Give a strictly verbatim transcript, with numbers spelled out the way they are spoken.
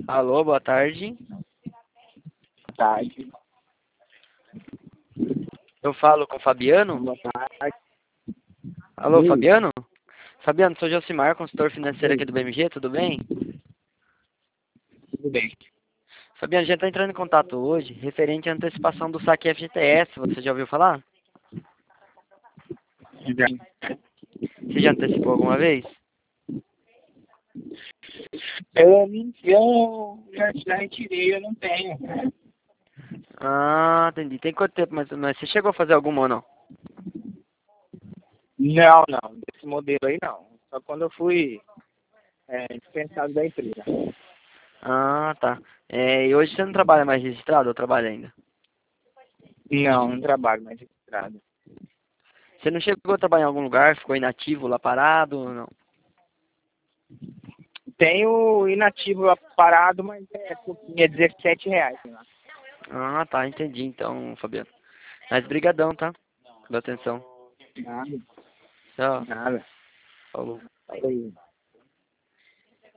Alô, boa tarde. Tarde. Eu falo com o Fabiano? Boa tarde. Alô, Sim. Fabiano? Fabiano, sou Josimar, consultor financeiro aqui Sim. do B M G, tudo bem? Tudo bem. Fabiano, a gente está entrando em contato hoje referente à antecipação do saque F G T S, você já ouviu falar? Já. Você já antecipou alguma vez? Eu, eu já, já retirei, eu não tenho. Ah, entendi. Tem quanto tempo mais ou menos? Você chegou a fazer alguma ou não? Não, não. Desse modelo aí não. Só quando eu fui é, dispensado da empresa. Ah, tá. É, e hoje você não trabalha mais registrado ou trabalha ainda? Não, não trabalho mais registrado. Você não chegou a trabalhar em algum lugar, ficou inativo lá parado ou não? Tenho inativo lá parado, mas é pouquinho, é dezessete reais. Sei lá. Ah, tá, entendi então, Fabiano. Mas brigadão, tá? Pela atenção. Nada, Tchau. nada. Falou. Falei.